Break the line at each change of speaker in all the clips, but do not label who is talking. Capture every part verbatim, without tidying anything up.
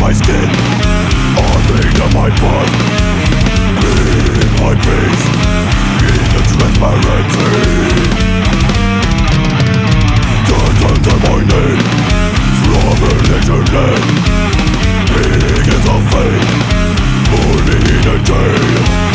my skin, arming of my blood, in my face, in the transparency. Turns under my name, from an internet, begins a fate, morning in a day.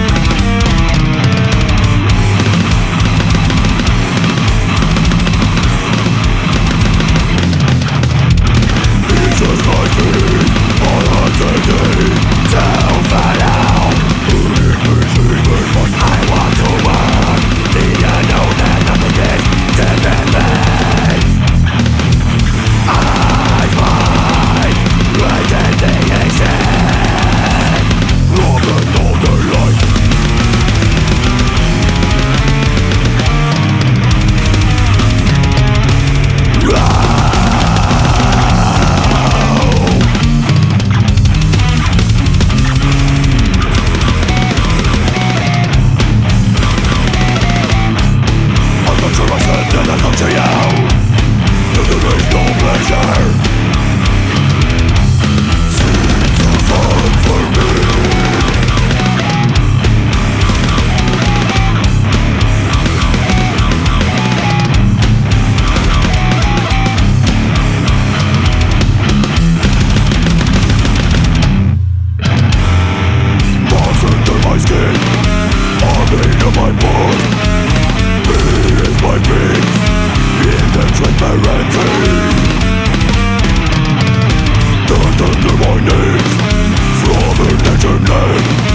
My blood, he is my beast, in the transparency. Turned under my knees, from an internet.